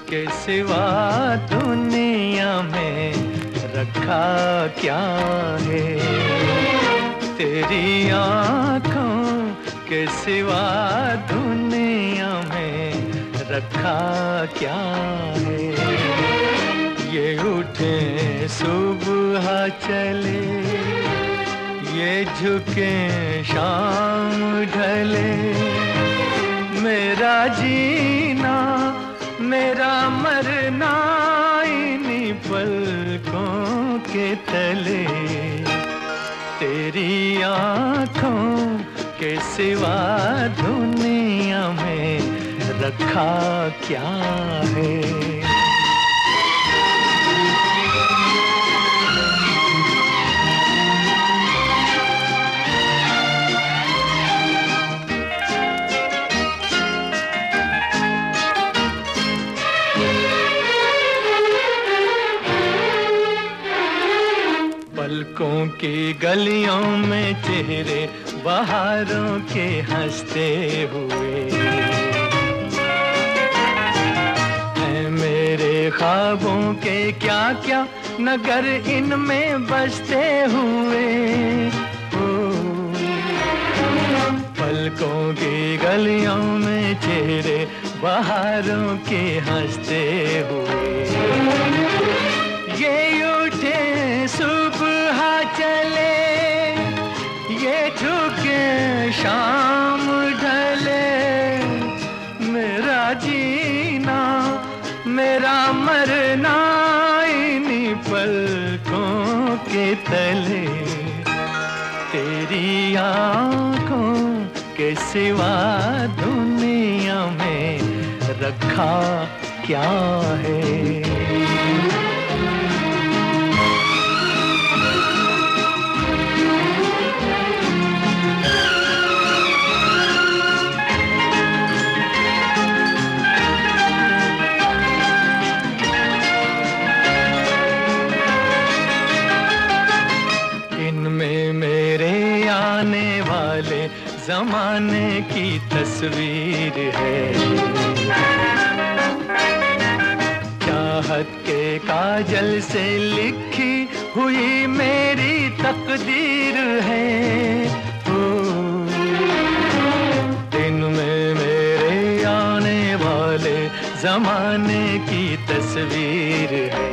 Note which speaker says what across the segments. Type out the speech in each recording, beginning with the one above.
Speaker 1: के सिवा दुनिया में रखा क्या है। तेरी आँखों के सिवा दुनिया में रखा क्या है। ये उठे सुबह चले, ये झुके शाम ढले, मेरा जीना मेरा मरना इन्हीं पलकों के तले। तेरी आँखों के सिवा दुनिया में रखा क्या है। पलकों की गलियों में चेहरे बहारों के हंसते हुए हैं मेरे ख्वाबों के क्या क्या नगर इनमें बसते हुए। पलकों की गलियों में चेहरे बहारों के हंसते हुए, ये उठे सुबह चले, ये झुके शाम ढले, मेरा जीना मेरा मरना इन्हीं पलकों के तले। तेरी आँखों के सिवा दुनिया में रखा क्या है। इनमें मेरे आने वाले जमाने की तस्वीर है, चाहत के काजल से लिखी हुई मेरी तकदीर है। इनमें मेरे आने वाले जमाने की तस्वीर है,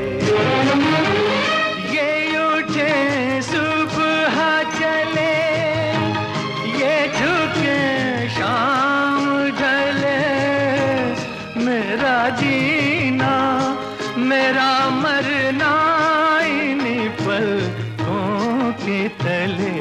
Speaker 1: ये उठे सुबह चले, ये झुके शाम ढले, मेरा जीना मेरा मरना इन्हीं पलकों के तले।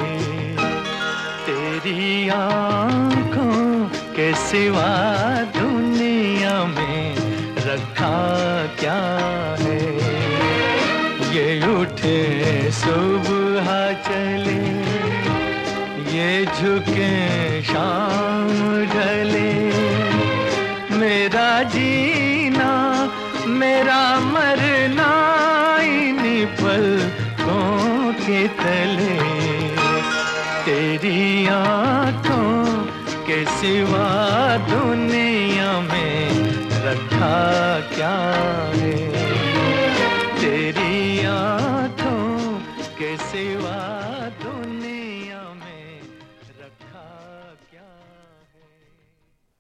Speaker 1: तेरी आँखों के सिवा दुनिया में रखा क्या है। ये उठे सुबह चले, ये झुके शाम ढले, मेरा जीना मेरा मरना इन्हीं पलकों के तले। तेरी आँखों के सिवा दुनिया में रखा क्या है। तेरी आँखों के सिवा